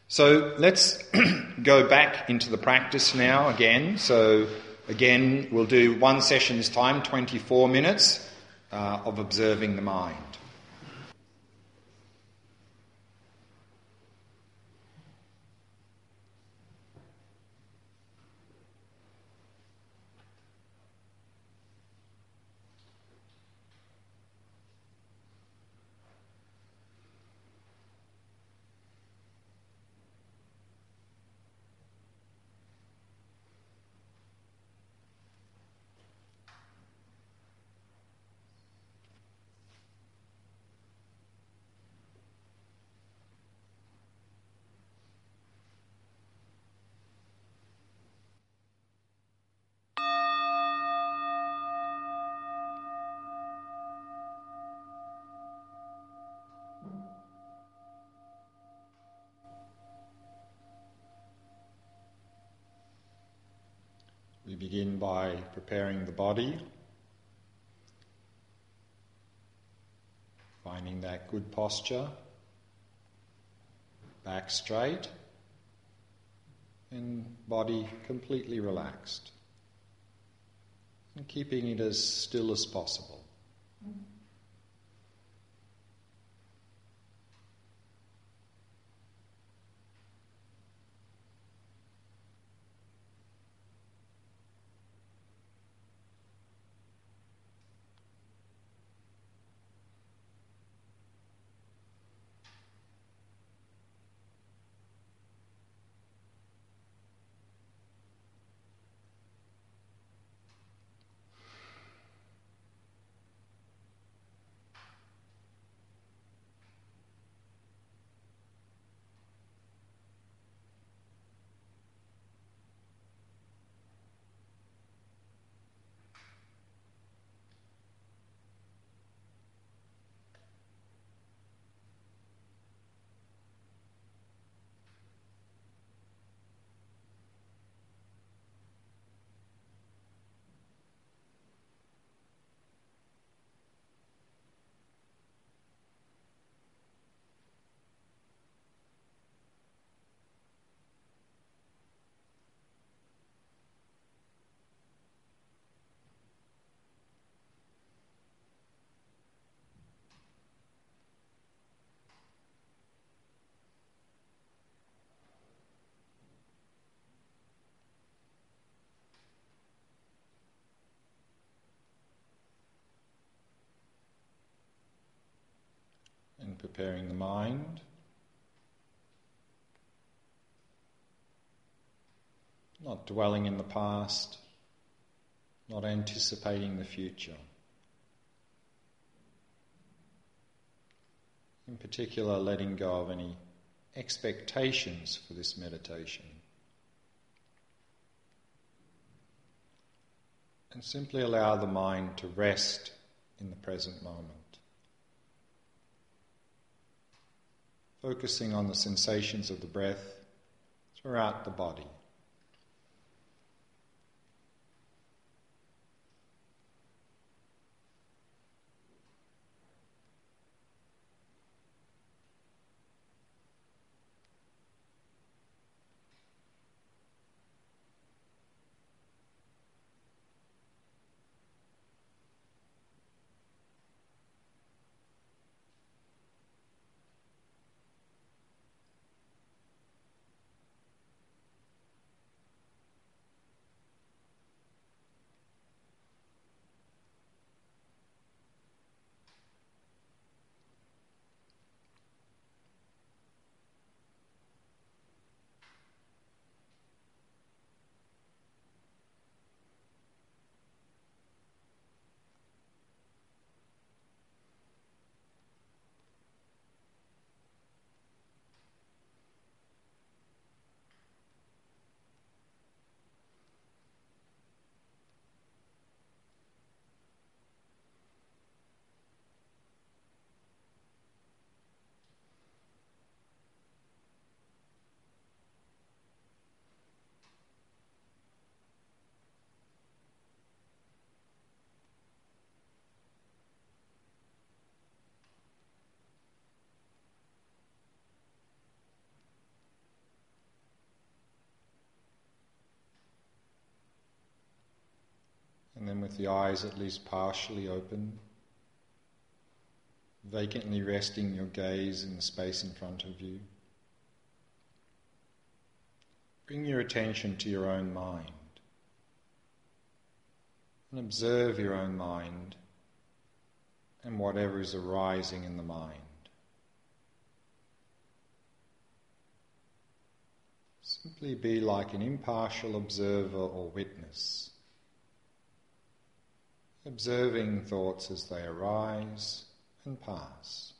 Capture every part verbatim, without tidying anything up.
So let's go back into the practice now again. So again, we'll do one session this time, twenty-four minutes uh, of observing the mind. We begin by preparing the body, finding that good posture, back straight, and body completely relaxed, and keeping it as still as possible. And preparing the mind, not dwelling in the past, not anticipating the future. In particular, letting go of any expectations for this meditation. And simply allow the mind to rest in the present moment. Focusing on the sensations of the breath throughout the body. with the eyes at least partially open, vacantly resting your gaze in the space in front of you. Bring your attention to your own mind and observe your own mind and whatever is arising in the mind. Simply be like an impartial observer or witness, observing thoughts as they arise and pass,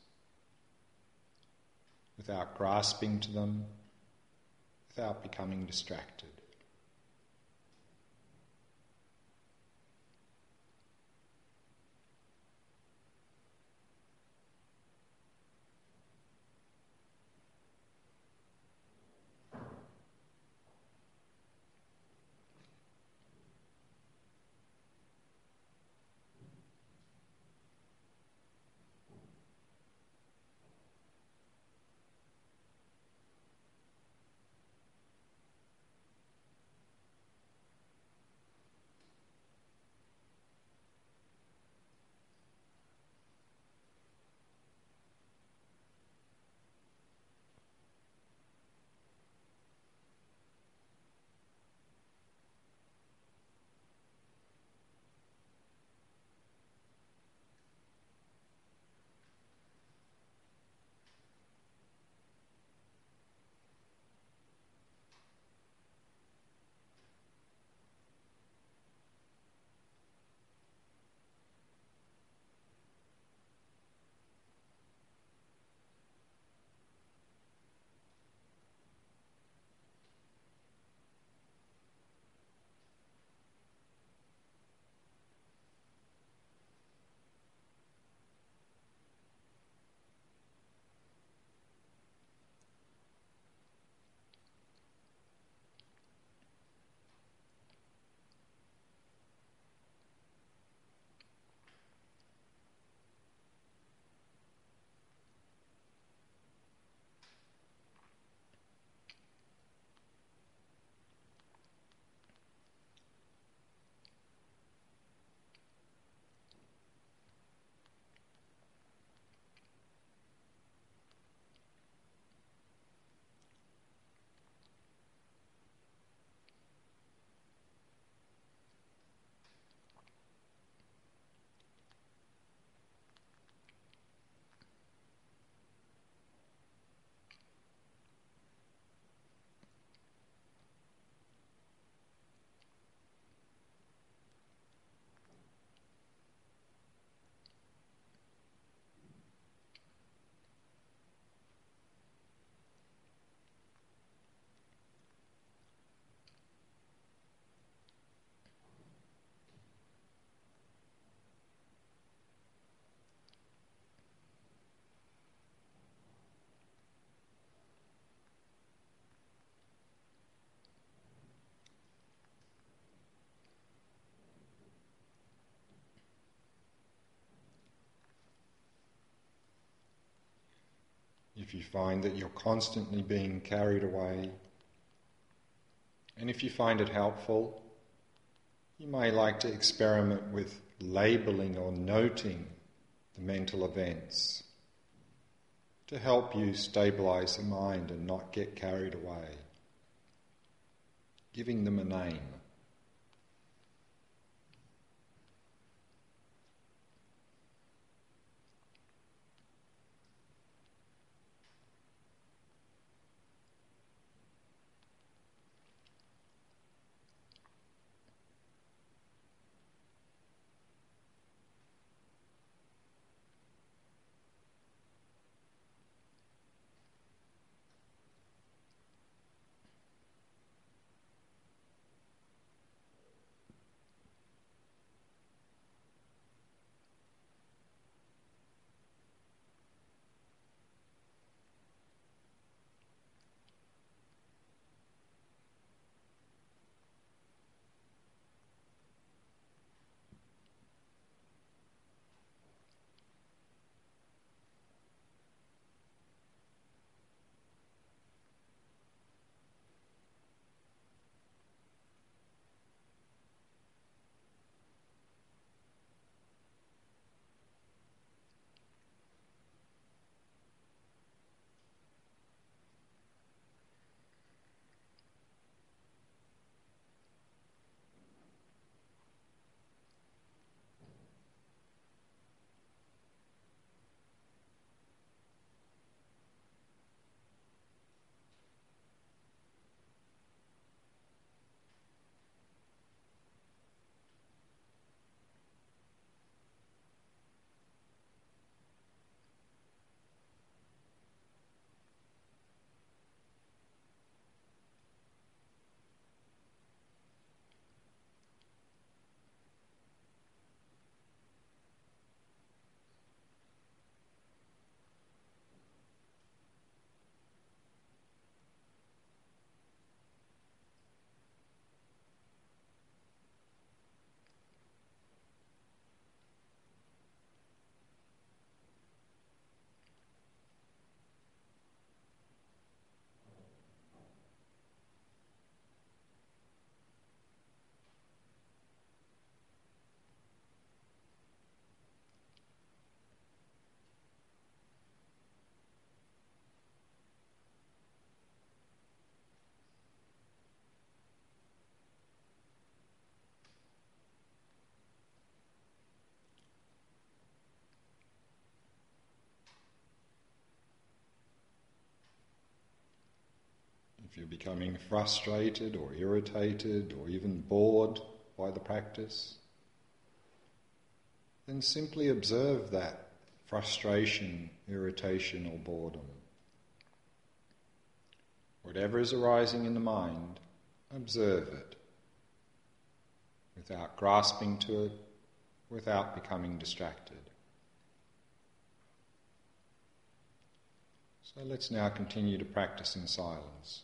without grasping to them, without becoming distracted. If you find that you're constantly being carried away, and if you find it helpful, you may like to experiment with labeling or noting the mental events to help you stabilize the mind and not get carried away, giving them a name. If you're becoming frustrated or irritated or even bored by the practice, then simply observe that frustration, irritation or boredom. Whatever is arising in the mind, observe it without grasping to it, without becoming distracted. So let's now continue to practice in silence.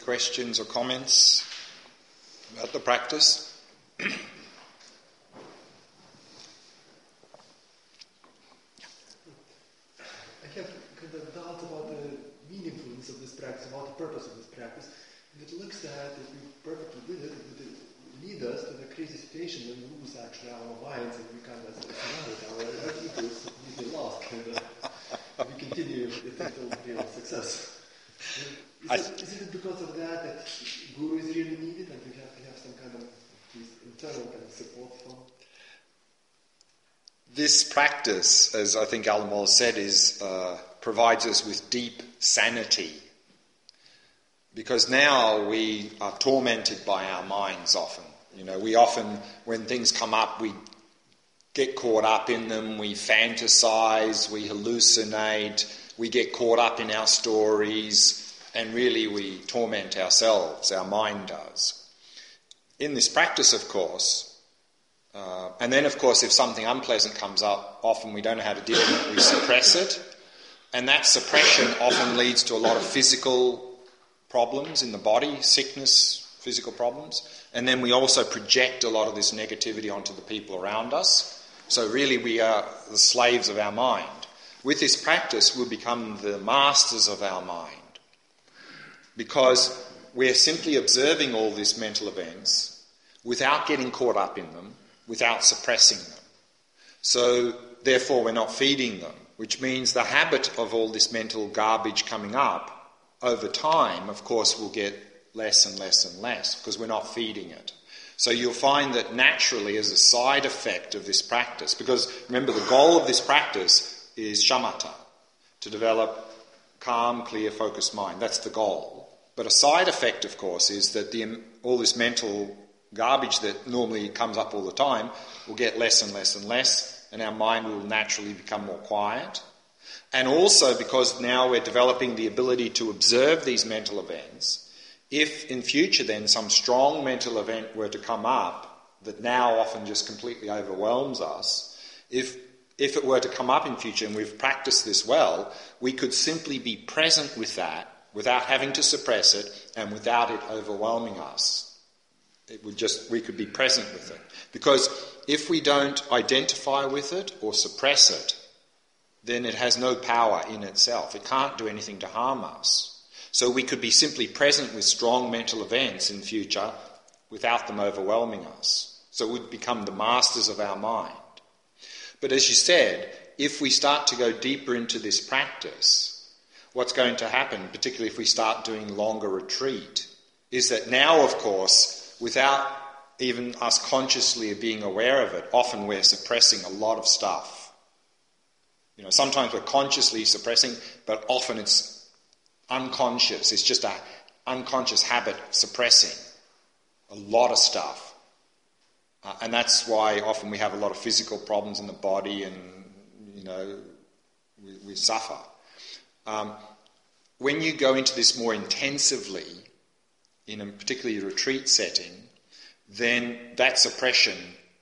questions or comments about the practice? I have kind of doubt about the meaningfulness of this practice, about the purpose of this practice. And it looks that if we perfectly did it, it would lead us to the crazy situation when we lose actually our minds and we kind of our ego is completely lost. Kind of, if we continue it until real success. Is it, is it because of that that guru is really needed and we have to have some kind of internal kind of support from? This practice, as I think Alan Wallace said, is uh, provides us with deep sanity. Because now we are tormented by our minds often. You know, we often, when things come up, we get caught up in them, we fantasize, we hallucinate, we get caught up in our stories, and really we torment ourselves, our mind does. In this practice, of course, uh, and then of course if something unpleasant comes up, often we don't know how to deal with it, we suppress it, and that suppression often leads to a lot of physical problems in the body, sickness, physical problems, and then we also project a lot of this negativity onto the people around us. So really we are the slaves of our mind. With this practice we'll become the masters of our mind because we're simply observing all these mental events without getting caught up in them, without suppressing them. So therefore we're not feeding them, which means the habit of all this mental garbage coming up over time, of course, will get less and less and less because we're not feeding it. So you'll find that naturally as a side effect of this practice, because remember the goal of this practice is shamatha, to develop calm, clear, focused mind. That's the goal. But a side effect, of course, is that the, all this mental garbage that normally comes up all the time will get less and less and less, and our mind will naturally become more quiet. And also because now we're developing the ability to observe these mental events, if in future then some strong mental event were to come up that now often just completely overwhelms us, if if it were to come up in future and we've practiced this well, we could simply be present with that without having to suppress it and without it overwhelming us. It would just, we could be present with it. Because if we don't identify with it or suppress it, then it has no power in itself. It can't do anything to harm us. So we could be simply present with strong mental events in future without them overwhelming us. So we'd become the masters of our mind. But as you said, if we start to go deeper into this practice, what's going to happen, particularly if we start doing longer retreat, is that now, of course, without even us consciously being aware of it, often we're suppressing a lot of stuff. You know, sometimes we're consciously suppressing, but often it's unconscious. It's just an unconscious habit suppressing a lot of stuff. Uh, and that's why often we have a lot of physical problems in the body and, you know, we, we suffer. Um, when you go into this more intensively, in a particularly retreat setting, then that suppression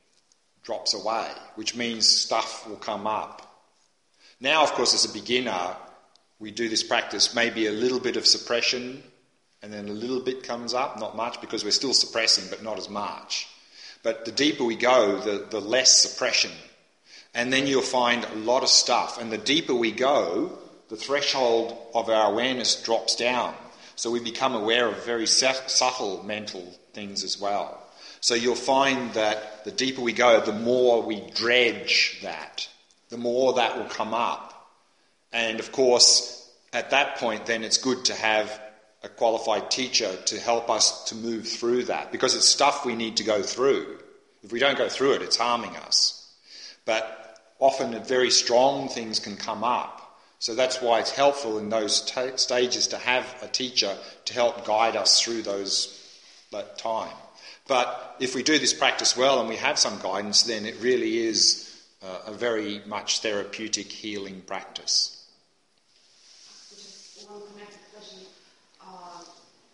drops away, which means stuff will come up. Now, of course, as a beginner, we do this practice, maybe a little bit of suppression, and then a little bit comes up, not much, because we're still suppressing, but not as much. But the deeper we go, the, the less suppression. And then you'll find a lot of stuff. And the deeper we go, the threshold of our awareness drops down. So we become aware of very subtle mental things as well. So you'll find that the deeper we go, the more we dredge that, the more that will come up. And of course, at that point, then it's good to have a qualified teacher to help us to move through that, because it's stuff we need to go through. If we don't go through it, it's harming us. But often very strong things can come up. So that's why it's helpful in those t- stages to have a teacher to help guide us through those that time. But if we do this practice well and we have some guidance, then it really is uh, a very much therapeutic healing practice. Just one connected question. Uh,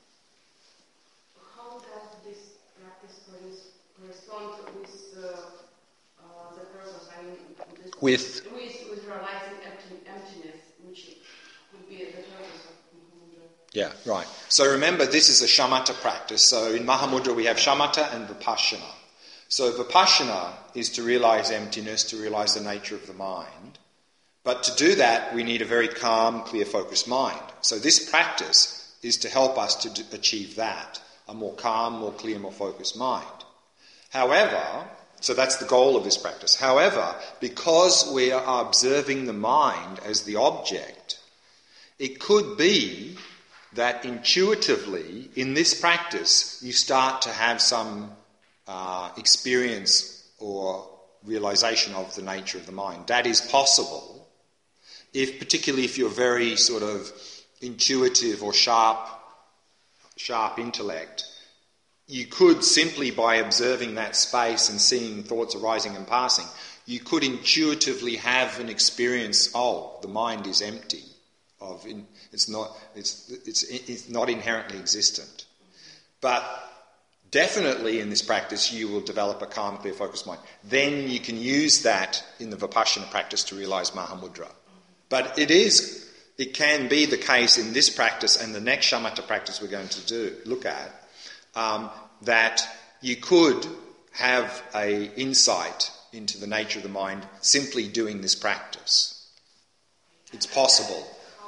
how does this practice correspond with uh, uh, the purpose? I mean, this, with with with realizing empty, emptiness, which could be the purpose of Mahamudra. Yeah, right. So remember, this is a shamatha practice. So in Mahamudra we have shamatha and vipassana. So vipassana is to realise emptiness, to realise the nature of the mind. But to do that, we need a very calm, clear, focused mind. So this practice is to help us to do, achieve that, a more calm, more clear, more focused mind. However, so that's the goal of this practice. However, because we are observing the mind as the object, it could be that intuitively, in this practice, you start to have some uh, experience or realization of the nature of the mind. That is possible, if particularly if you're very sort of intuitive or sharp, sharp intellect. You could simply, by observing that space and seeing thoughts arising and passing, you could intuitively have an experience, oh, the mind is empty. Of in, it's not it's it's it's not inherently existent. But definitely in this practice you will develop a calm, clear, focused mind. Then you can use that in the Vipassana practice to realise Mahamudra. But it is it can be the case in this practice and the next shamatha practice we're going to do look at, um, that you could have a insight into the nature of the mind simply doing this practice. It's possible.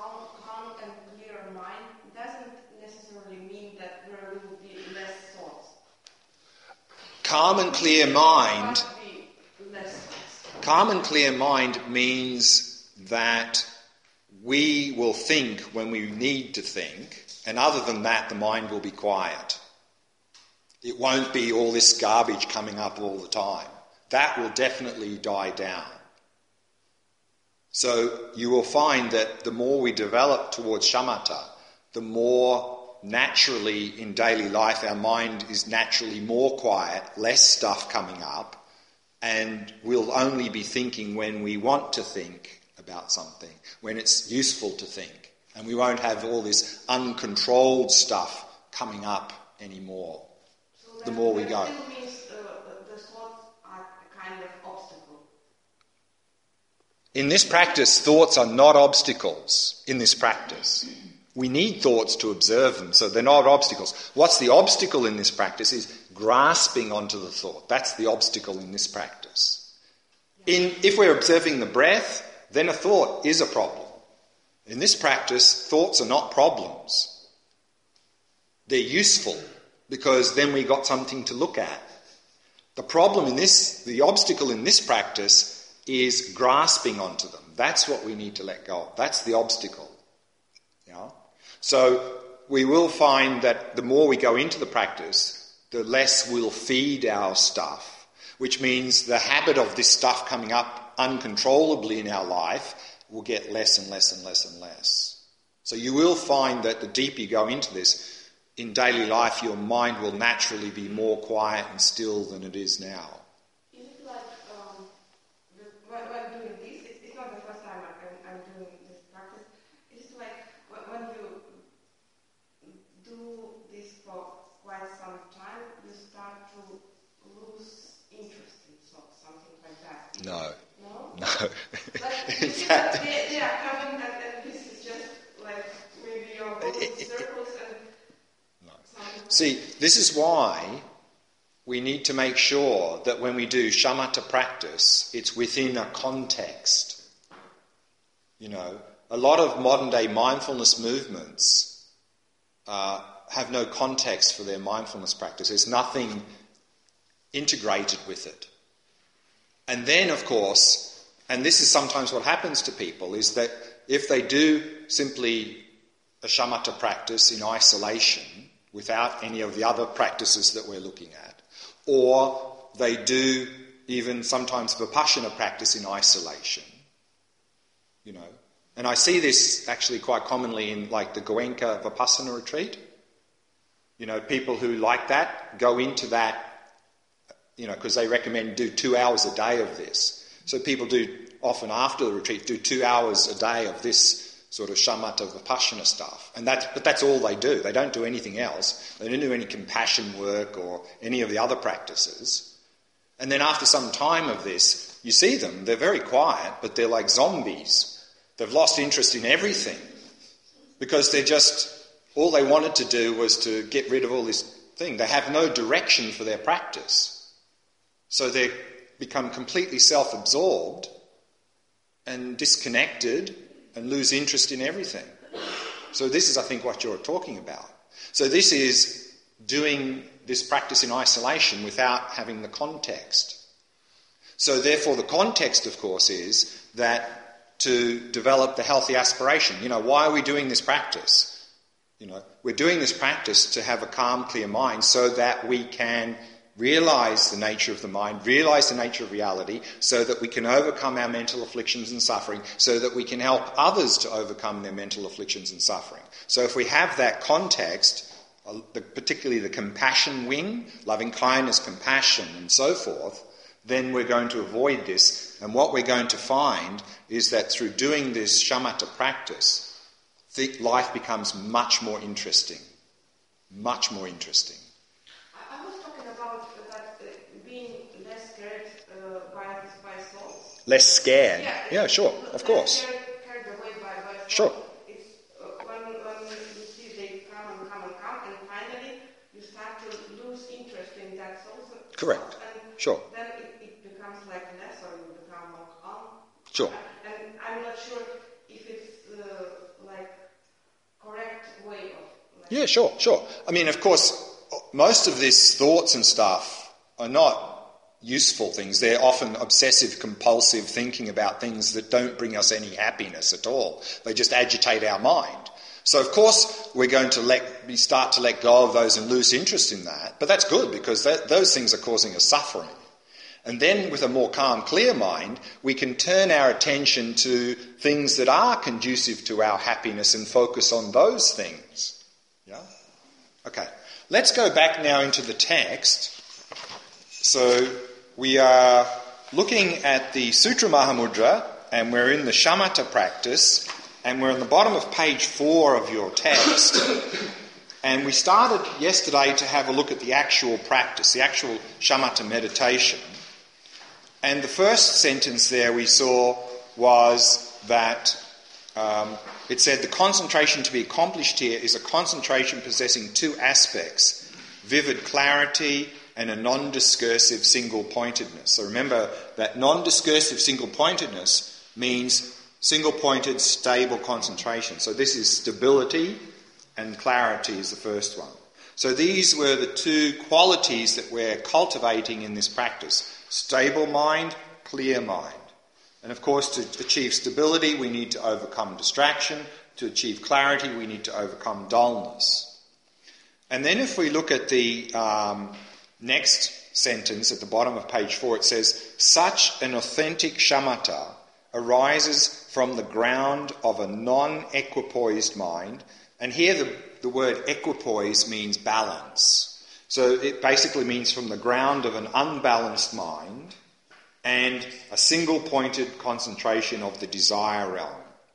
Calm and clear mind, calm and clear mind means that we will think when we need to think, and other than that, the mind will be quiet. It won't be all this garbage coming up all the time. That will definitely die down. So you will find that the more we develop towards shamatha, the more naturally in daily life our mind is naturally more quiet, less stuff coming up, and we'll only be thinking when we want to think about something, when it's useful to think, and we won't have all this uncontrolled stuff coming up anymore. So the more we go. Still means uh, the thoughts are a kind of obstacle. In this practice, thoughts are not obstacles. In this practice. We need thoughts to observe them, so they're not obstacles. What's the obstacle in this practice is grasping onto the thought. That's the obstacle in this practice. In, if we're observing the breath, then a thought is a problem. In this practice, thoughts are not problems. They're useful, because then we got something to look at. The problem in this, the obstacle in this practice is grasping onto them. That's what we need to let go of. That's the obstacle. Yeah? So we will find that the more we go into the practice, the less we'll feed our stuff, which means the habit of this stuff coming up uncontrollably in our life will get less and less and less and less. So you will find that the deeper you go into this, in daily life your mind will naturally be more quiet and still than it is now. Is it like, um, the, when, when doing this, it's, it's not the first time I'm, I'm doing this practice, it's like when you do this for quite some time, you start to lose interest in thoughts, something like that. No. No? No. Like, you see that they, they are coming and, and this is just like maybe you're going in circles and... No. See, this is why we need to make sure that when we do shamatha practice, it's within a context. You know, a lot of modern day mindfulness movements uh, have no context for their mindfulness practice. There's nothing integrated with it. And then, of course, and this is sometimes what happens to people, is that if they do simply a shamatha practice in isolation, without any of the other practices that we're looking at, or they do even sometimes vipassana practice in isolation, you know. And I see this actually quite commonly in like the Goenka Vipassana retreat. You know, people who like that go into that, you know, because they recommend do two hours a day of this. So people do, often after the retreat, do two hours a day of this sort of shamatha vipassana stuff. And that's, but that's all they do. They don't do anything else. They don't do any compassion work or any of the other practices. And then after some time of this, you see them. They're very quiet, but they're like zombies. They've lost interest in everything because they're just All they wanted to do was to get rid of all this thing. They have no direction for their practice. So they become completely self-absorbed and disconnected and lose interest in everything. So this is, I think, what you're talking about. So this is doing this practice in isolation without having the context. So therefore the context, of course, is that to develop the healthy aspiration. You know, why are we doing this practice? You know, we're doing this practice to have a calm, clear mind so that we can realise the nature of the mind, realise the nature of reality, so that we can overcome our mental afflictions and suffering, so that we can help others to overcome their mental afflictions and suffering. So if we have that context, particularly the compassion wing, loving kindness, compassion and so forth, then we're going to avoid this. And what we're going to find is that through doing this shamatha practice, the life becomes much more interesting. Much more interesting. I, I was talking about that uh, being less scared uh, by, by souls. Less scared? Yeah, yeah sure, of course. Carried, carried away by, by souls. Sure. It's, uh, when, when you see they come and come and come, and finally you start to lose interest in that soul. Correct. And sure. Then it, it becomes like less, or you become more calm. Sure. And I'm not sure if it's uh, like correct way of. Like, yeah, sure, sure. I mean, of course, most of these thoughts and stuff are not useful things. They're often obsessive, compulsive thinking about things that don't bring us any happiness at all. They just agitate our mind. So, of course, we're going to let we start to let go of those and lose interest in that. But that's good, because that, those things are causing us suffering. And then with a more calm, clear mind, we can turn our attention to things that are conducive to our happiness and focus on those things. Yeah? Okay. Let's go back now into the text. So we are looking at the Sutra Mahamudra, and we're in the shamatha practice, and we're on the bottom of page four of your text. And we started yesterday to have a look at the actual practice, the actual shamatha meditation. And the first sentence there we saw was that um, it said the concentration to be accomplished here is a concentration possessing two aspects, vivid clarity and a non-discursive single-pointedness. So remember that non-discursive single-pointedness means single-pointed, stable concentration. So this is stability, and clarity is the first one. So these were the two qualities that we're cultivating in this practice. Stable mind, clear mind. And of course, to achieve stability, we need to overcome distraction. To achieve clarity, we need to overcome dullness. And then if we look at the um, next sentence at the bottom of page four, it says, such an authentic shamatha arises from the ground of a non-equipoised mind. And here the, the word equipoise means balance. So it basically means from the ground of an unbalanced mind and a single-pointed concentration of the desire realm.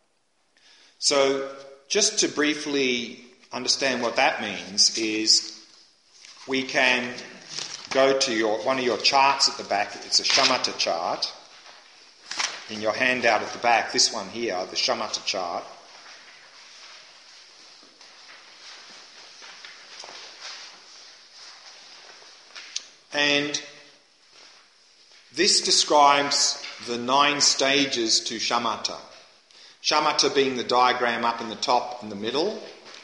So just to briefly understand what that means is we can go to your one of your charts at the back. It's a shamatha chart. In your handout at the back, this one here, the shamatha chart. And this describes the nine stages to shamatha. Shamatha being the diagram up in the top in the middle.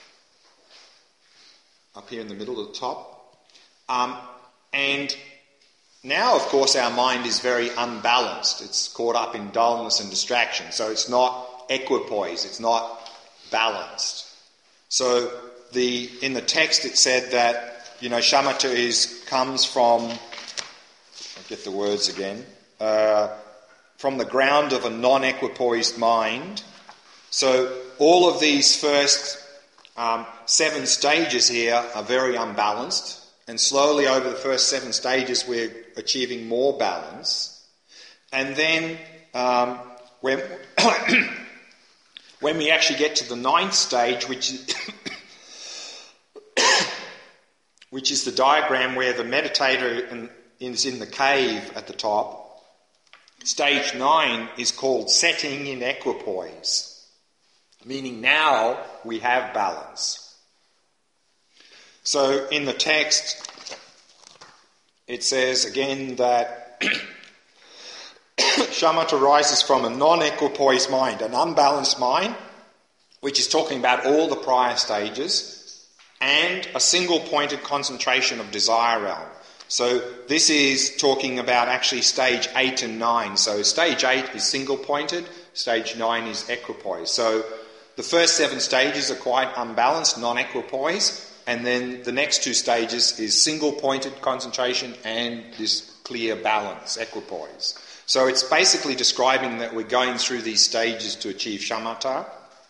Up here in the middle at the top. Um, and now, of course, our mind is very unbalanced. It's caught up in dullness and distraction. So it's not equipoise. It's not balanced. So the in the text it said that You know, shamatha is comes from, I'll get the words again, uh, from the ground of a non-equipoised mind. So all of these first um, seven stages here are very unbalanced, and slowly over the first seven stages we're achieving more balance. And then um, when, when we actually get to the ninth stage, which is... which is the diagram where the meditator is in the cave at the top. Stage nine is called setting in equipoise, meaning now we have balance. So in the text, it says again that shamatha rises from a non-equipoise mind, an unbalanced mind, which is talking about all the prior stages, and a single-pointed concentration of desire realm. So this is talking about actually stage eight and nine. So stage eight is single-pointed, stage nine is equipoise. So the first seven stages are quite unbalanced, non-equipoise, and then the next two stages is single-pointed concentration and this clear balance, equipoise. So it's basically describing that we're going through these stages to achieve shamatha.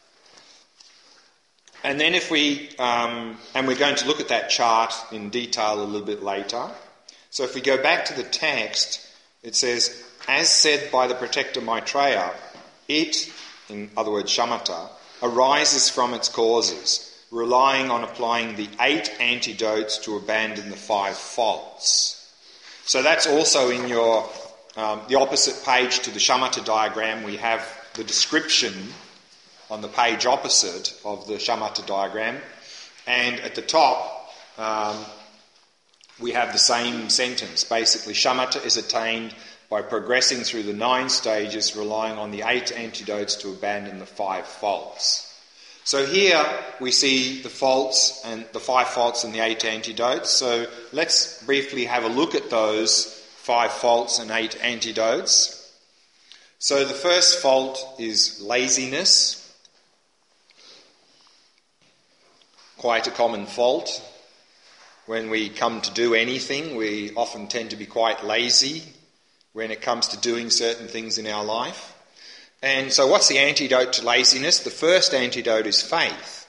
And then if we, um, and we're going to look at that chart in detail a little bit later. So if we go back to the text, it says, as said by the protector Maitreya, it, in other words shamatha, arises from its causes, relying on applying the eight antidotes to abandon the five faults. So that's also in your, um, the opposite page to the shamatha diagram. We have the description on the page opposite of the shamatha diagram, and at the top um, we have the same sentence. Basically, shamatha is attained by progressing through the nine stages, relying on the eight antidotes to abandon the five faults. So here we see the faults and the five faults and the eight antidotes. So let's briefly have a look at those five faults and eight antidotes. So the first fault is laziness. Quite a common fault. When we come to do anything, we often tend to be quite lazy when it comes to doing certain things in our life. And so what's the antidote to laziness? The first antidote is faith.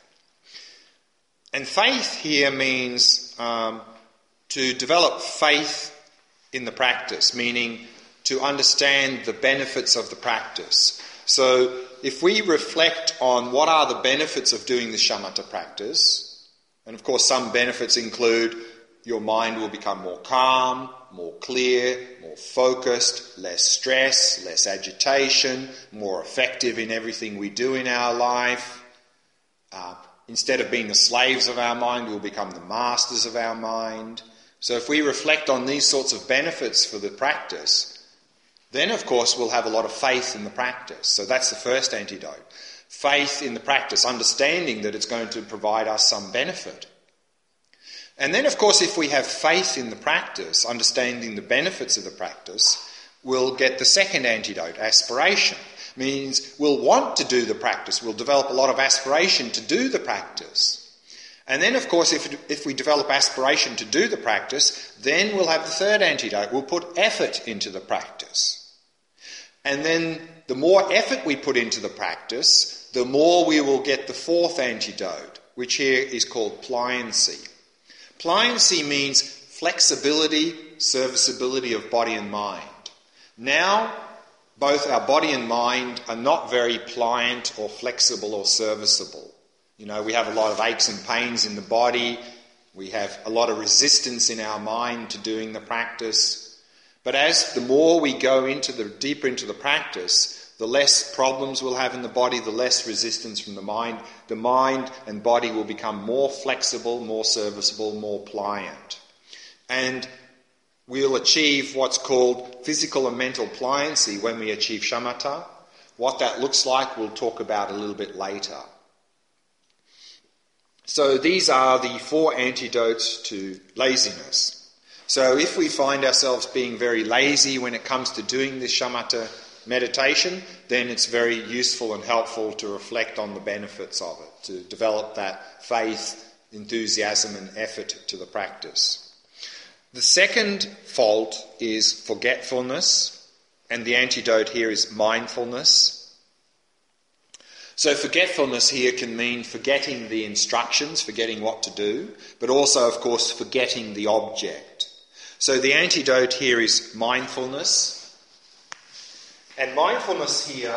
And faith here means um, to develop faith in the practice, meaning to understand the benefits of the practice. So if we reflect on what are the benefits of doing the shamatha practice, and of course some benefits include your mind will become more calm, more clear, more focused, less stress, less agitation, more effective in everything we do in our life. Uh, instead of being the slaves of our mind, we'll become the masters of our mind. So if we reflect on these sorts of benefits for the practice, then of course we'll have a lot of faith in the practice. So that's the first antidote. Faith in the practice, understanding that it's going to provide us some benefit. And then, of course, if we have faith in the practice, understanding the benefits of the practice, we'll get the second antidote, aspiration. Means we'll want to do the practice. We'll develop a lot of aspiration to do the practice. And then, of course, if, if we develop aspiration to do the practice, then we'll have the third antidote. We'll put effort into the practice. And then the more effort we put into the practice, the more we will get the fourth antidote, which here is called pliancy. Pliancy means flexibility, serviceability of body and mind. Now, both our body and mind are not very pliant or flexible or serviceable. You know, we have a lot of aches and pains in the body. We have a lot of resistance in our mind to doing the practice. But as the more we go into the deeper into the practice, the less problems we'll have in the body, the less resistance from the mind. The mind and body will become more flexible, more serviceable, more pliant. And we'll achieve what's called physical and mental pliancy when we achieve shamatha. What that looks like we'll talk about a little bit later. So these are the four antidotes to laziness. So if we find ourselves being very lazy when it comes to doing this shamatha meditation, then it's very useful and helpful to reflect on the benefits of it, to develop that faith, enthusiasm and effort to the practice. The second fault is forgetfulness, and the antidote here is mindfulness. So forgetfulness here can mean forgetting the instructions, forgetting what to do, but also, of course, forgetting the object. So the antidote here is mindfulness. And mindfulness here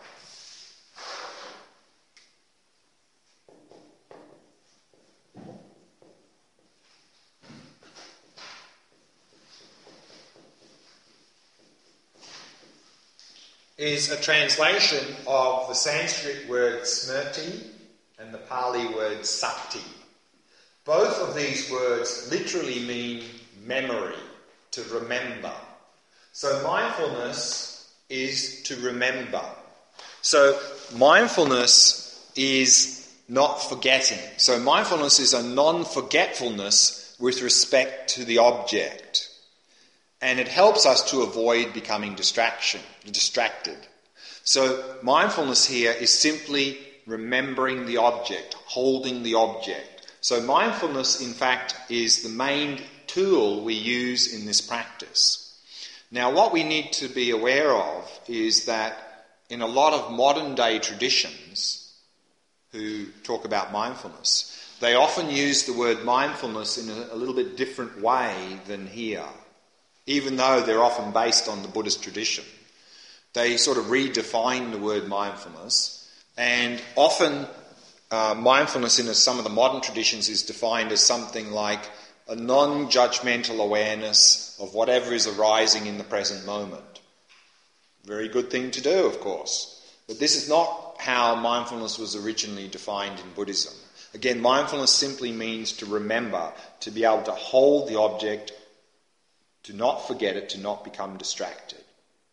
is a translation of the Sanskrit word smrti and the Pali word sakti. Both of these words literally mean memory, to remember. So mindfulness is to remember. So mindfulness is not forgetting. So mindfulness is a non-forgetfulness with respect to the object. And it helps us to avoid becoming distraction, distracted. So mindfulness here is simply remembering the object, holding the object. So mindfulness, in fact, is the main tool we use in this practice. Now, what we need to be aware of is that in a lot of modern day traditions who talk about mindfulness, they often use the word mindfulness in a, a little bit different way than here, even though they're often based on the Buddhist tradition. They sort of redefine the word mindfulness, and often uh, mindfulness in some of the modern traditions is defined as something like a non-judgmental awareness of whatever is arising in the present moment. Very good thing to do, of course. But this is not how mindfulness was originally defined in Buddhism. Again, mindfulness simply means to remember, to be able to hold the object, to not forget it, to not become distracted.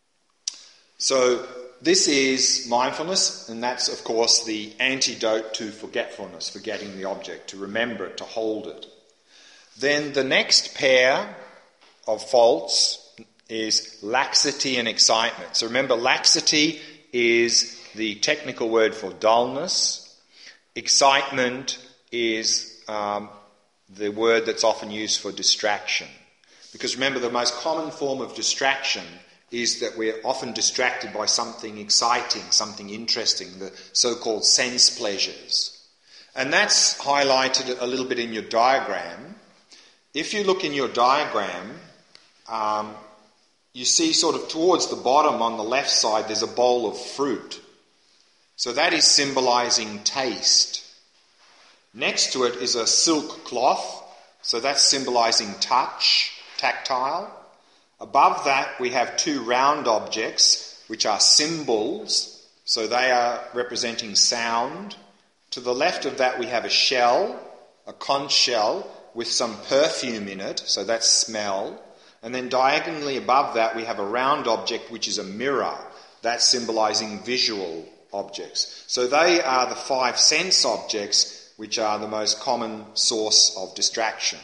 So this is mindfulness, and that's, of course, the antidote to forgetfulness, forgetting the object, to remember it, to hold it. Then the next pair of faults is laxity and excitement. So remember, laxity is the technical word for dullness. Excitement is um, the word that's often used for distraction. Because remember, the most common form of distraction is that we're often distracted by something exciting, something interesting, the so-called sense pleasures. And that's highlighted a little bit in your diagram. If you look in your diagram, um, you see sort of towards the bottom on the left side there's a bowl of fruit. So that is symbolizing taste. Next to it is a silk cloth, so that's symbolizing touch, tactile. Above that we have two round objects which are symbols, so they are representing sound. To the left of that we have a shell, a conch shell, with some perfume in it, so that's smell. And then diagonally above that we have a round object which is a mirror, that's symbolizing visual objects. So they are the five sense objects which are the most common source of distraction.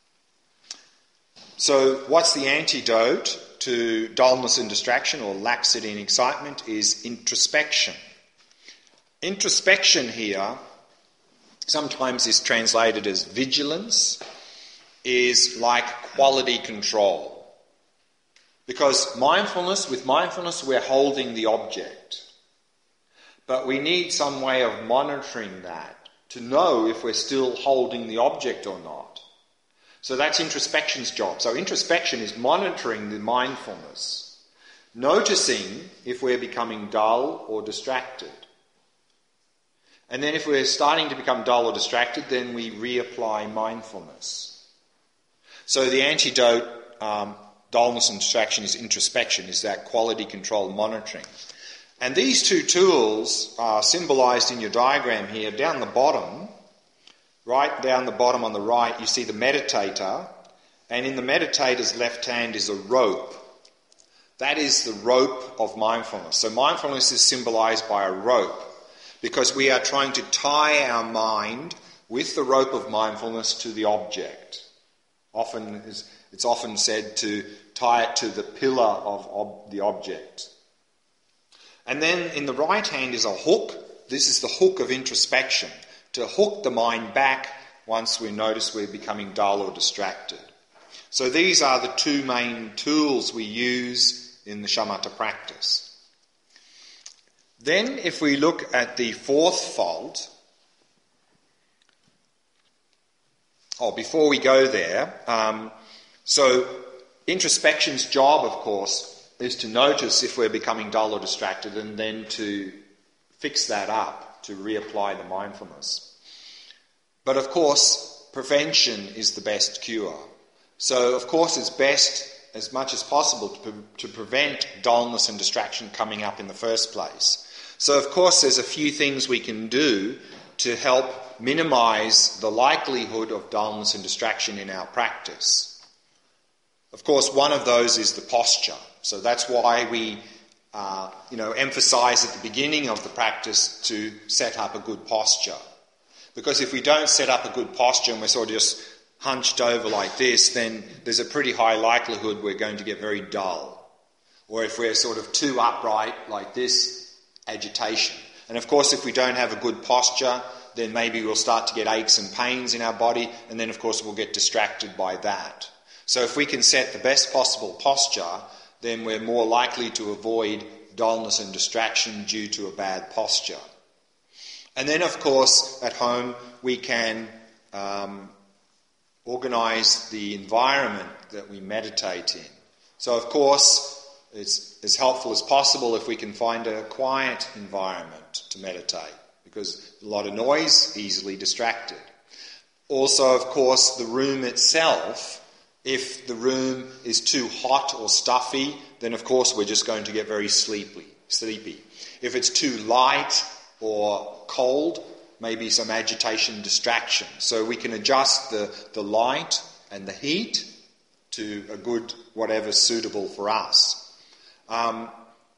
So what's the antidote to dullness and distraction, or laxity and excitement, is introspection. Introspection here sometimes is translated as vigilance, is like quality control. Because mindfulness, with mindfulness we're holding the object. But we need some way of monitoring that to know if we're still holding the object or not. So that's introspection's job. So introspection is monitoring the mindfulness, noticing if we're becoming dull or distracted. And then if we're starting to become dull or distracted, then we reapply mindfulness. So the antidote, um, dullness and distraction, is introspection, is that quality control monitoring. And these two tools are symbolised in your diagram here. Down the bottom, right down the bottom on the right, you see the meditator, and in the meditator's left hand is a rope. That is the rope of mindfulness. So mindfulness is symbolised by a rope, because we are trying to tie our mind with the rope of mindfulness to the object. Often, it's often said to tie it to the pillar of ob- the object. And then in the right hand is a hook. This is the hook of introspection, to hook the mind back once we notice we're becoming dull or distracted. So these are the two main tools we use in the shamatha practice. Then if we look at the fourth fault, oh, before we go there, um, so introspection's job, of course, is to notice if we're becoming dull or distracted and then to fix that up, to reapply the mindfulness. But of course, prevention is the best cure. So of course it's best as much as possible to, pre- to prevent dullness and distraction coming up in the first place. So of course there's a few things we can do to help minimize the likelihood of dullness and distraction in our practice. Of course, one of those is the posture. So that's why we uh, you know, emphasize at the beginning of the practice to set up a good posture. Because if we don't set up a good posture and we're sort of just hunched over like this, then there's a pretty high likelihood we're going to get very dull. Or if we're sort of too upright like this, agitation. And of course, if we don't have a good posture, then maybe we'll start to get aches and pains in our body, and then of course we'll get distracted by that. So if we can set the best possible posture, then we're more likely to avoid dullness and distraction due to a bad posture. And then of course, at home, we can um, organise the environment that we meditate in. So of course, it's as helpful as possible if we can find a quiet environment to meditate, because a lot of noise, easily distracted. Also, of course, the room itself, if the room is too hot or stuffy, then of course we're just going to get very sleepy. sleepy. If it's too light or cold, maybe some agitation, distraction. So we can adjust the, the light and the heat to a good whatever's suitable for us. Um,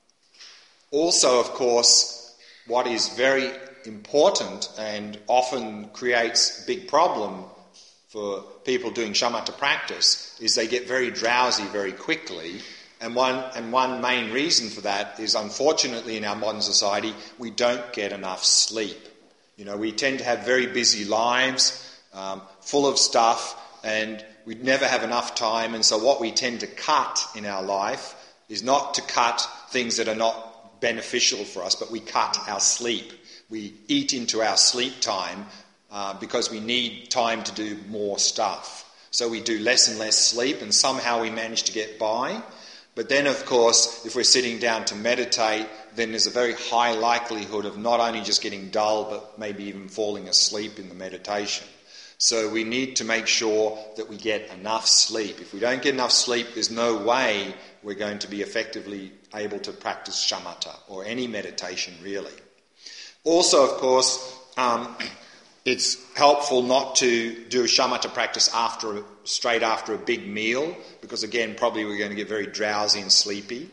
also, of course, what is very important and often creates a big problem for people doing shamatha practice is they get very drowsy very quickly. And one, and one main reason for that is, unfortunately, in our modern society, we don't get enough sleep. You know, we tend to have very busy lives, um, full of stuff, and we never have enough time. And so what we tend to cut in our life is not to cut things that are not beneficial for us, but we cut our sleep. We eat into our sleep time uh, because we need time to do more stuff. So we do less and less sleep, and somehow we manage to get by. But then, of course, if we're sitting down to meditate, then there's a very high likelihood of not only just getting dull, but maybe even falling asleep in the meditation. So we need to make sure that we get enough sleep. If we don't get enough sleep, there's no way we're going to be effectively able to practice shamatha or any meditation really. Also, of course, um, it's helpful not to do a shamatha practice after, straight after a big meal, because again, probably we're going to get very drowsy and sleepy.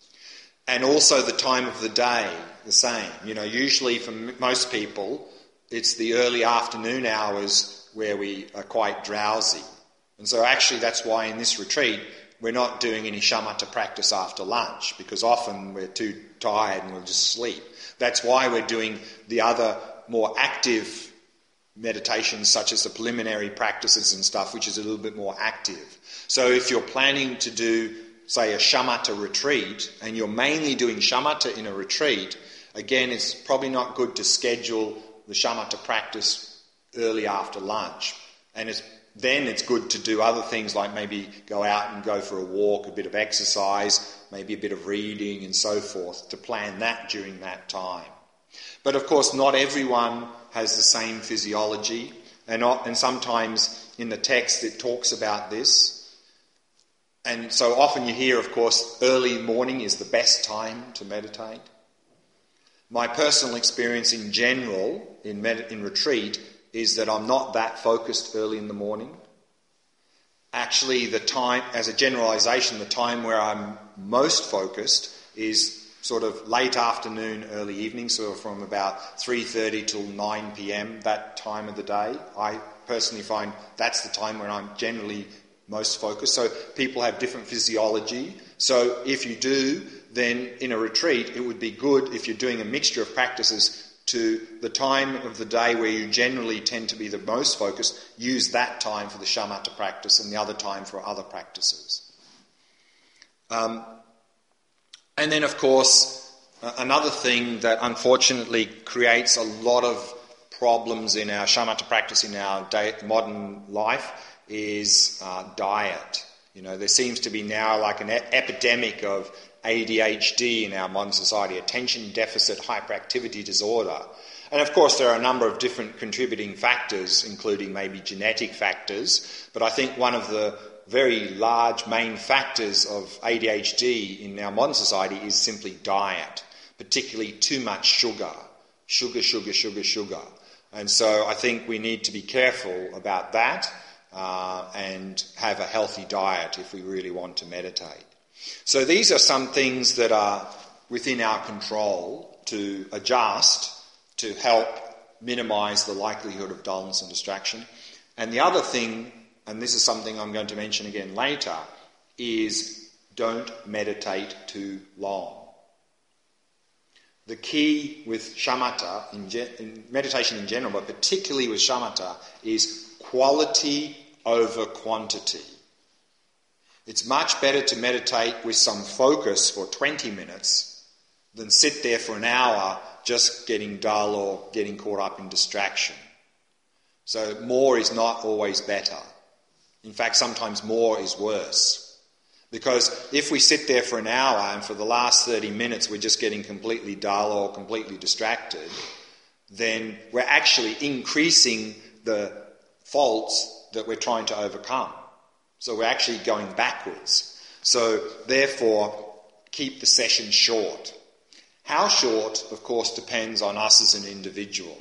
And also the time of the day, the same. You know, usually for m- most people, it's the early afternoon hours where we are quite drowsy. And so actually that's why in this retreat we're not doing any shamatha practice after lunch, because often we're too tired and we'll just sleep. That's why we're doing the other more active meditations, such as the preliminary practices and stuff, which is a little bit more active. So if you're planning to do, say, a shamatha retreat, and you're mainly doing shamatha in a retreat, again, it's probably not good to schedule the shamatha practice early after lunch. And it's, then it's good to do other things like maybe go out and go for a walk, a bit of exercise, maybe a bit of reading and so forth, to plan that during that time. But of course, not everyone has the same physiology, and, not, and sometimes in the text it talks about this. And so often you hear, of course, early morning is the best time to meditate. My personal experience in general in, med- in retreat is that I'm not that focused early in the morning. Actually, the time, as a generalisation, the time where I'm most focused is sort of late afternoon, early evening, so from about three thirty till nine p.m, that time of the day. I personally find that's the time when I'm generally most focused. So people have different physiology. So if you do, then in a retreat, it would be good if you're doing a mixture of practices to the time of the day where you generally tend to be the most focused, use that time for the shamatha practice and the other time for other practices. Um, and then, of course, uh, another thing that unfortunately creates a lot of problems in our shamatha practice in our day, modern life is uh, diet. You know, there seems to be now like an e- epidemic of A D H D in our modern society, attention deficit hyperactivity disorder. And of course there are a number of different contributing factors, including maybe genetic factors, but I think one of the very large main factors of A D H D in our modern society is simply diet, particularly too much sugar. Sugar, sugar, sugar, sugar. And so I think we need to be careful about that uh, and have a healthy diet if we really want to meditate. So these are some things that are within our control to adjust to help minimise the likelihood of dullness and distraction. And the other thing, and this is something I'm going to mention again later, is don't meditate too long. The key with shamatha, in, ge- in meditation in general, but particularly with shamatha, is quality over quantity. It's much better to meditate with some focus for twenty minutes than sit there for an hour just getting dull or getting caught up in distraction. So more is not always better. In fact, sometimes more is worse. Because if we sit there for an hour and for the last thirty minutes we're just getting completely dull or completely distracted, then we're actually increasing the faults that we're trying to overcome. So we're actually going backwards. So therefore, keep the session short. How short, of course, depends on us as an individual,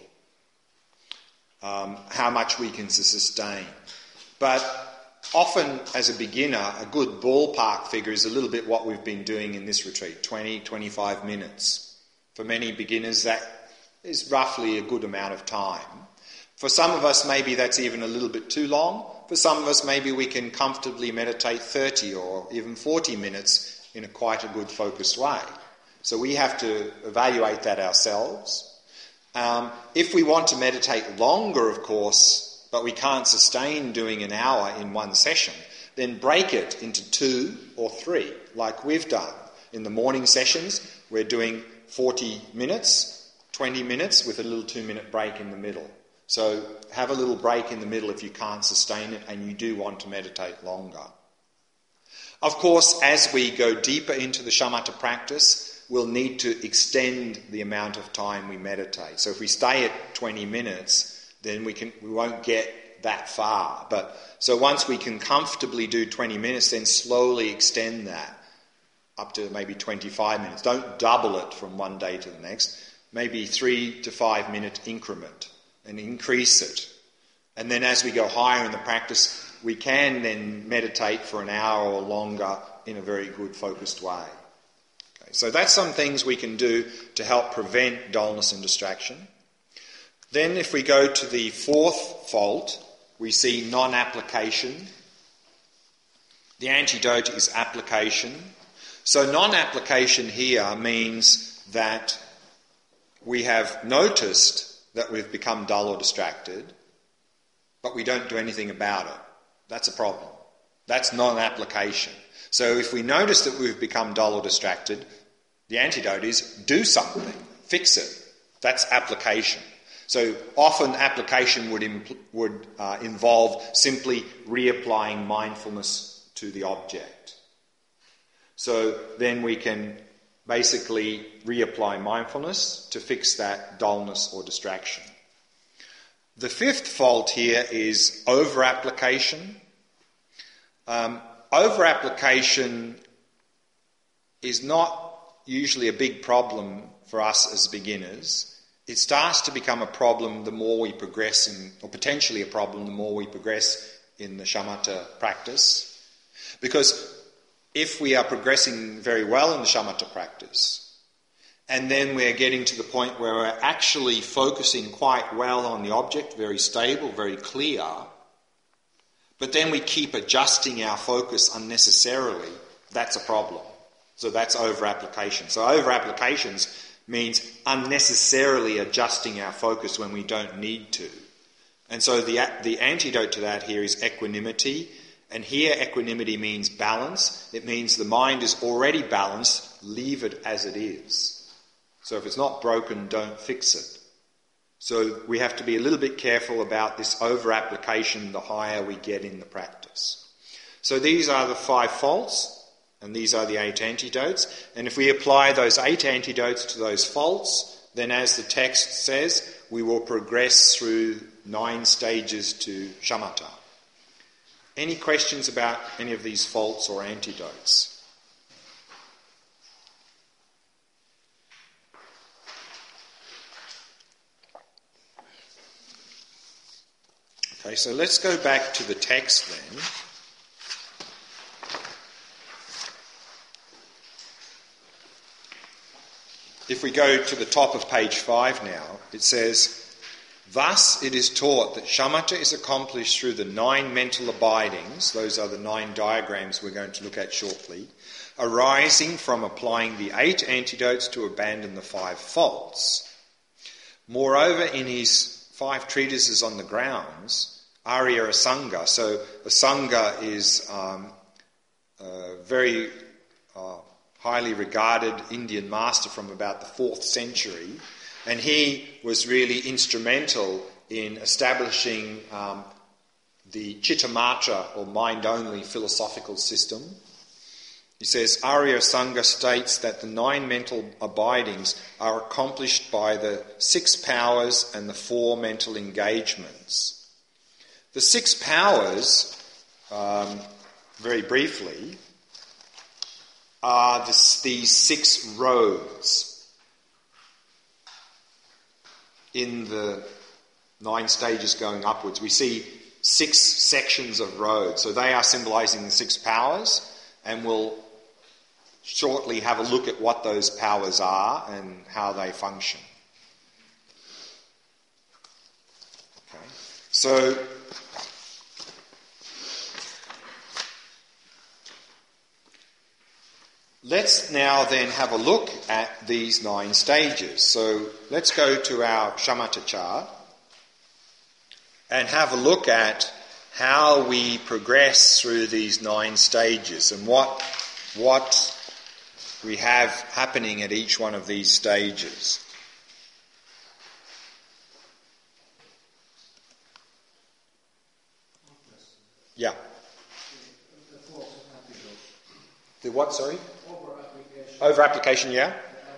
um, how much we can sustain. But often, as a beginner, a good ballpark figure is a little bit what we've been doing in this retreat, twenty, twenty-five minutes. For many beginners, that is roughly a good amount of time. For some of us, maybe that's even a little bit too long. For some of us, maybe we can comfortably meditate thirty or even forty minutes in a quite a good focused way. So we have to evaluate that ourselves. Um, if we want to meditate longer, of course, but we can't sustain doing an hour in one session, then break it into two or three, like we've done. In the morning sessions, we're doing forty minutes, twenty minutes with a little two-minute break in the middle. So have a little break in the middle if you can't sustain it and you do want to meditate longer. Of course, as we go deeper into the shamatha practice, we'll need to extend the amount of time we meditate. So if we stay at twenty minutes, then we can we won't get that far. But so once we can comfortably do twenty minutes, then slowly extend that up to maybe twenty-five minutes. Don't double it from one day to the next. Maybe three to five minute increment and increase it. And then as we go higher in the practice, we can then meditate for an hour or longer in a very good focused way. Okay, so that's some things we can do to help prevent dullness and distraction. Then if we go to the fourth fault, we see non-application. The antidote is application. So non-application here means that we have noticed that we've become dull or distracted, but we don't do anything about it. That's a problem. That's non-application. So if we notice that we've become dull or distracted, the antidote is do something, fix it. That's application. So often application would impl- would uh, involve simply reapplying mindfulness to the object. So then we can basically reapply mindfulness to fix that dullness or distraction. The fifth fault here is over-application. Um, over-application is not usually a big problem for us as beginners. It starts to become a problem the more we progress in, or potentially a problem the more we progress in the shamatha practice. Because if we are progressing very well in the shamatha practice, and then we're getting to the point where we're actually focusing quite well on the object, very stable, very clear, but then we keep adjusting our focus unnecessarily, that's a problem. So that's over-application. So over-applications means unnecessarily adjusting our focus when we don't need to. And so the, the antidote to that here is equanimity. And here equanimity means balance. It means the mind is already balanced, leave it as it is. So if it's not broken, don't fix it. So we have to be a little bit careful about this over-application the higher we get in the practice. So these are the five faults, and these are the eight antidotes. And if we apply those eight antidotes to those faults, then as the text says, we will progress through nine stages to shamatha. Any questions about any of these faults or antidotes? Okay, so let's go back to the text then. If we go to the top of page five now, it says, "Thus it is taught that shamatha is accomplished through the nine mental abidings," those are the nine diagrams we're going to look at shortly, "arising from applying the eight antidotes to abandon the five faults. Moreover, in his five treatises on the grounds, Arya Asanga," so Asanga is um, a very uh, highly regarded Indian master from about the fourth century, and he was really instrumental in establishing um, the Chittamatra, or mind-only philosophical system. He says, Arya Sangha states that the nine mental abidings are accomplished by the six powers and the four mental engagements. The six powers, um, very briefly, are this, these six roads in the nine stages going upwards. We see six sections of roads, so they are symbolising the six powers, and we'll shortly have a look at what those powers are and how they function. Okay. So let's now then have a look at these nine stages. So let's go to our shamatha chart and have a look at how we progress through these nine stages and what what we have happening at each one of these stages. Yeah. The what, sorry? Over-application. Over-application, yeah.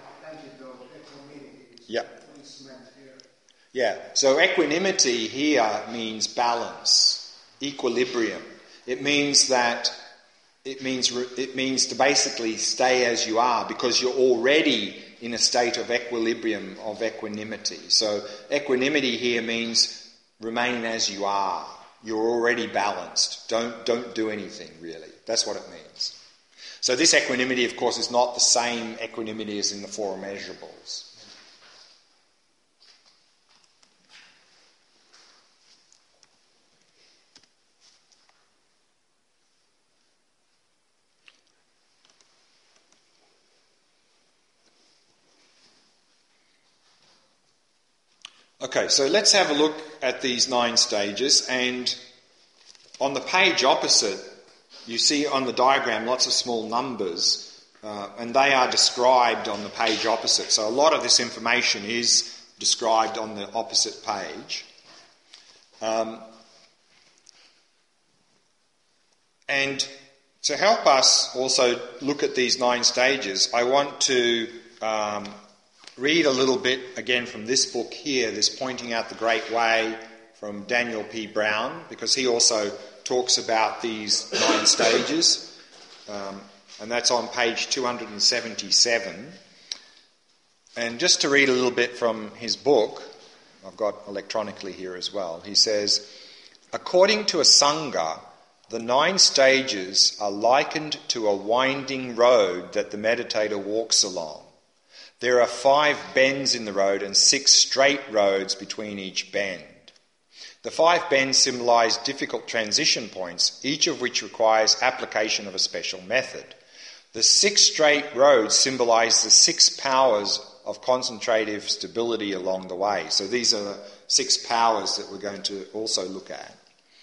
Yeah. Yeah. So equanimity here means balance, equilibrium. It means that It means it means to basically stay as you are because you're already in a state of equilibrium, of equanimity. So equanimity here means remain as you are. You're already balanced. Don't don't do anything, really. That's what it means. So this equanimity, of course, is not the same equanimity as in the four immeasurables. Okay, so let's have a look at these nine stages, and on the page opposite you see on the diagram lots of small numbers, uh, and they are described on the page opposite. So a lot of this information is described on the opposite page. Um, and to help us also look at these nine stages, I want to um, read a little bit again from this book here, this Pointing Out the Great Way from Daniel P. Brown, because he also talks about these nine stages, um, and that's on page two hundred seventy-seven. And just to read a little bit from his book, I've got electronically here as well, he says, according to Asanga, the nine stages are likened to a winding road that the meditator walks along. There are five bends in the road and six straight roads between each bend. The five bends symbolise difficult transition points, each of which requires application of a special method. The six straight roads symbolise the six powers of concentrative stability along the way. So these are the six powers that we're going to also look at.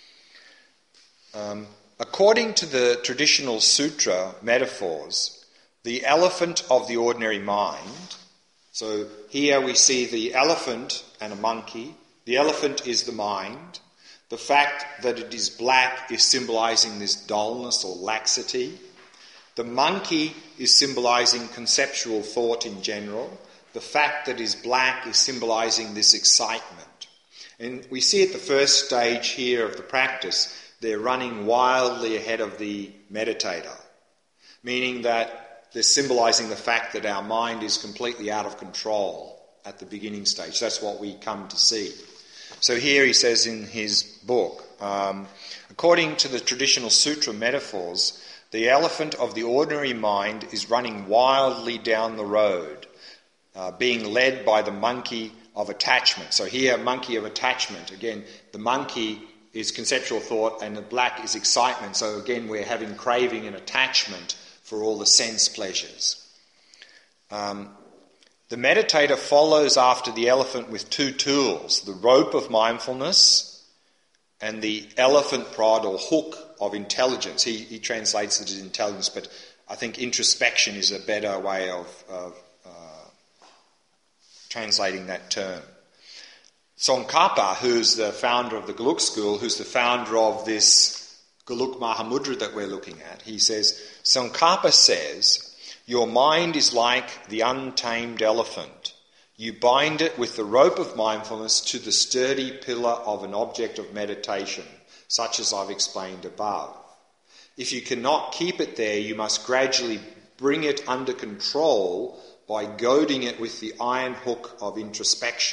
Um, according to the traditional sutra metaphors, the elephant of the ordinary mind, so here we see the elephant and a monkey. The elephant is the mind. The fact that it is black is symbolising this dullness or laxity. The monkey is symbolising conceptual thought in general. The fact that it is black is symbolising this excitement. And we see at the first stage here of the practice, they're running wildly ahead of the meditator, meaning that they're symbolising the fact that our mind is completely out of control at the beginning stage. That's what we come to see. So here he says in his book. Um, according to the traditional sutra metaphors, the elephant of the ordinary mind is running wildly down the road, uh, being led by the monkey of attachment. So here, monkey of attachment. Again, the monkey is conceptual thought and the black is excitement. So again, we're having craving and attachment for all the sense pleasures. Um, the meditator follows after the elephant with two tools, the rope of mindfulness and the elephant prod or hook of intelligence. He, he translates it as intelligence, but I think introspection is a better way of, of uh, translating that term. Tsongkhapa, who's the founder of the Geluk school, who's the founder of this Geluk Mahamudra that we're looking at, he says, Tsongkhapa says, your mind is like the untamed elephant. You bind it with the rope of mindfulness to the sturdy pillar of an object of meditation, such as I've explained above. If you cannot keep it there, you must gradually bring it under control by goading it with the iron hook of introspection.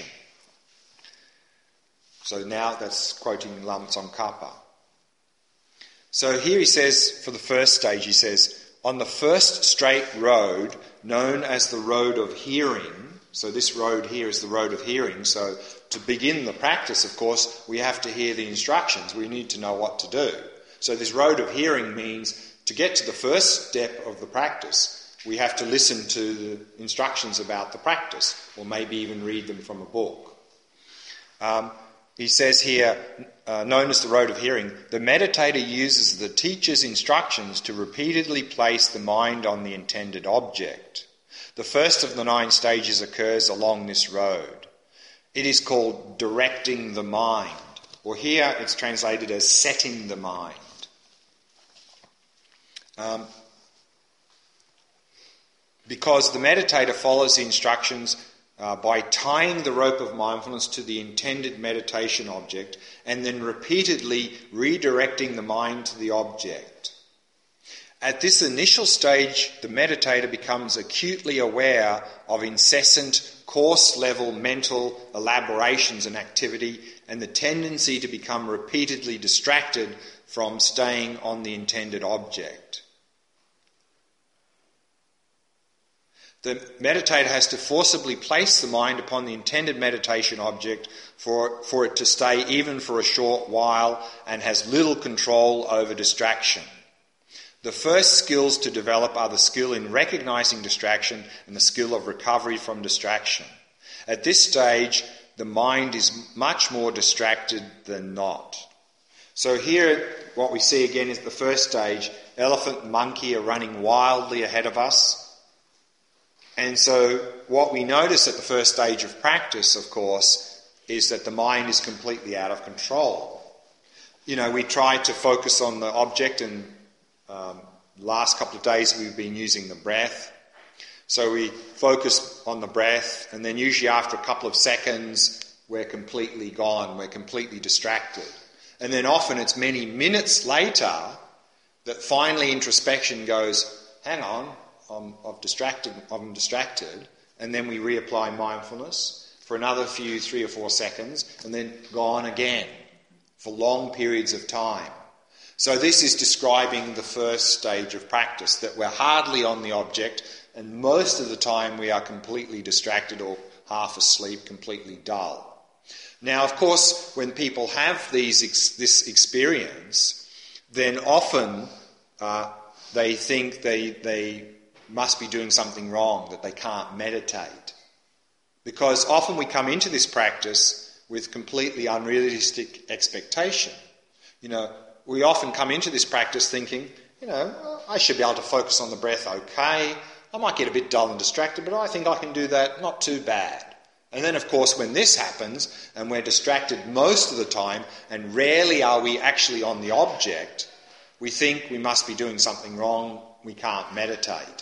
So now that's quoting Lama Tsongkhapa. So here he says, for the first stage, he says, on the first straight road, known as the road of hearing, so this road here is the road of hearing, so to begin the practice, of course, we have to hear the instructions. We need to know what to do. So this road of hearing means to get to the first step of the practice, we have to listen to the instructions about the practice, or maybe even read them from a book. Um, He says here, uh, known as the road of hearing, the meditator uses the teacher's instructions to repeatedly place the mind on the intended object. The first of the nine stages occurs along this road. It is called directing the mind, or here it's translated as setting the mind. Um, because the meditator follows the instructions Uh, by tying the rope of mindfulness to the intended meditation object and then repeatedly redirecting the mind to the object. At this initial stage, the meditator becomes acutely aware of incessant coarse-level mental elaborations and activity and the tendency to become repeatedly distracted from staying on the intended object. The meditator has to forcibly place the mind upon the intended meditation object for, for it to stay even for a short while and has little control over distraction. The first skills to develop are the skill in recognizing distraction and the skill of recovery from distraction. At this stage, the mind is much more distracted than not. So here, what we see again is the first stage. Elephant and monkey are running wildly ahead of us. And so what we notice at the first stage of practice, of course, is that the mind is completely out of control. You know, we try to focus on the object, and um, last couple of days we've been using the breath. So we focus on the breath, and then usually after a couple of seconds we're completely gone, we're completely distracted. And then often it's many minutes later that finally introspection goes, hang on, I'm, I've distracted, I'm distracted, and then we reapply mindfulness for another few, three or four seconds, and then gone again for long periods of time. So this is describing the first stage of practice, that we're hardly on the object, and most of the time we are completely distracted or half asleep, completely dull. Now, of course, when people have these ex- this experience, then often uh, they think they they must be doing something wrong, that they can't meditate. Because often we come into this practice with completely unrealistic expectation. You know, we often come into this practice thinking, you know, I should be able to focus on the breath okay. I might get a bit dull and distracted, but I think I can do that not too bad. And then, of course, when this happens, and we're distracted most of the time, and rarely are we actually on the object, we think we must be doing something wrong, we can't meditate.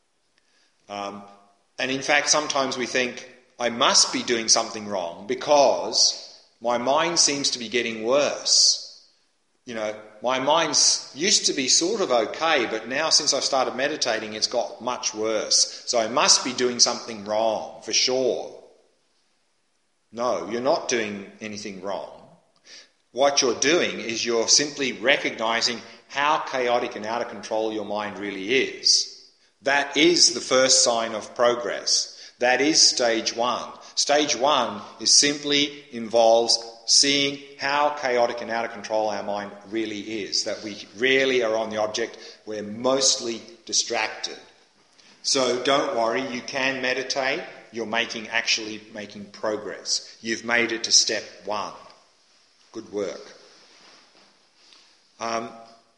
Um, and in fact, sometimes we think, I must be doing something wrong because my mind seems to be getting worse. You know, my mind used to be sort of okay, but now since I've started meditating, it's got much worse. So I must be doing something wrong, for sure. No, you're not doing anything wrong. what you're doing is you're simply recognizing how chaotic and out of control your mind really is. That is the first sign of progress. That is stage one. Stage one is simply involves seeing how chaotic and out of control our mind really is, that we rarely are on the object, we're mostly distracted. So don't worry, you can meditate, you're making actually making progress. You've made it to step one. Good work. Um,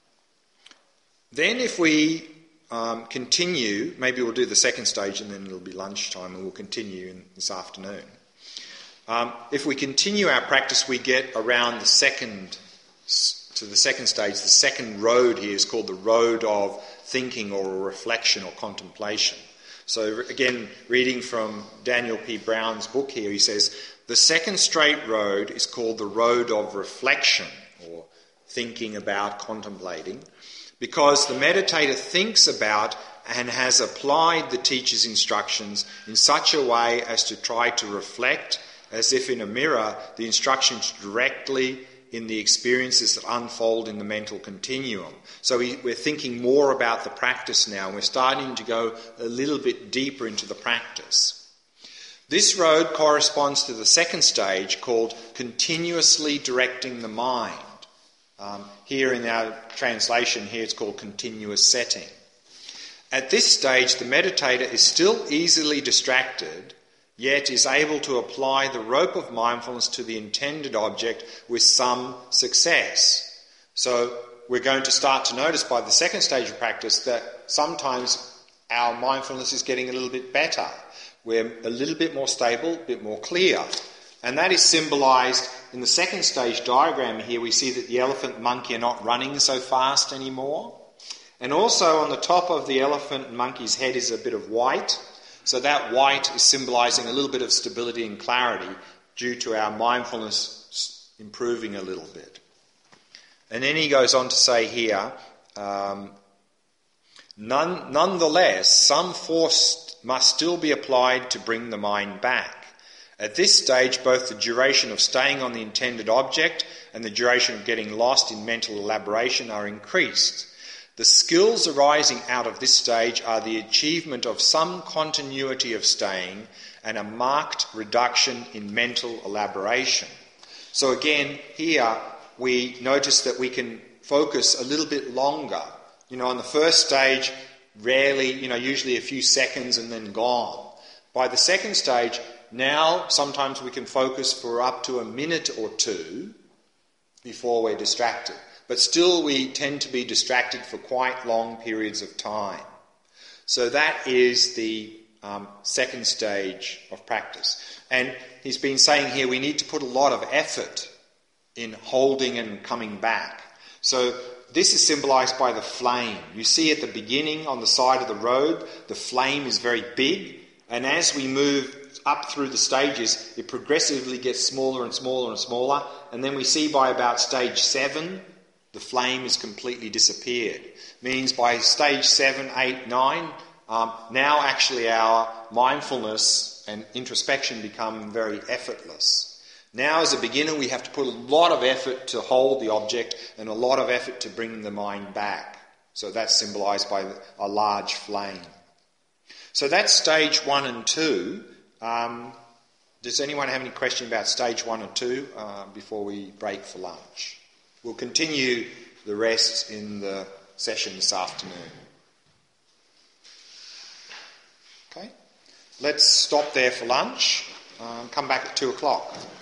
then if we um, continue, maybe we'll do the second stage and then it'll be lunchtime and we'll continue in this afternoon. Um, if we continue our practice, we get around the second, to the second stage. The second road here is called the road of thinking or reflection or contemplation. So again, reading from Daniel P. Brown's book here, he says, the second straight road is called the road of reflection or thinking about, contemplating, because the meditator thinks about and has applied the teacher's instructions in such a way as to try to reflect, as if in a mirror, the instructions directly in the experiences that unfold in the mental continuum. So we, we're thinking more about the practice now. We're starting to go a little bit deeper into the practice. This road corresponds to the second stage called continuously directing the mind. Um, here in our translation here it's called continuous setting. At this stage the meditator is still easily distracted, yet is able to apply the rope of mindfulness to the intended object with some success. So we're going to start to notice by the second stage of practice that sometimes our mindfulness is getting a little bit better. We're a little bit more stable, a bit more clear. And that is symbolised in the second stage diagram here. We see that the elephant and monkey are not running so fast anymore. And also on the top of the elephant and monkey's head is a bit of white. So that white is symbolising a little bit of stability and clarity due to our mindfulness improving a little bit. And then he goes on to say here, um, none, nonetheless, some force must still be applied to bring the mind back. At this stage, both the duration of staying on the intended object and the duration of getting lost in mental elaboration are increased. The skills arising out of this stage are the achievement of some continuity of staying and a marked reduction in mental elaboration. So again, here we notice that we can focus a little bit longer. You know, on the first stage, rarely, you know, usually a few seconds and then gone. By the second stage, now sometimes we can focus for up to a minute or two before we're distracted. But still we tend to be distracted for quite long periods of time. So that is the um, second stage of practice. And he's been saying here we need to put a lot of effort in holding and coming back. So this is symbolised by the flame. You see at the beginning on the side of the road, the flame is very big. And as we move up through the stages, it progressively gets smaller and smaller and smaller. And then we see by about stage seven, the flame has completely disappeared. Means by stage seven, eight, nine, um, now actually our mindfulness and introspection become very effortless. Now as a beginner we have to put a lot of effort to hold the object and a lot of effort to bring the mind back. So that's symbolised by a large flame. So that's stage one and two. Um, does anyone have any question about stage one or two uh, before we break for lunch? We'll continue the rest in the session this afternoon. Okay, let's stop there for lunch. Um, come back at two o'clock.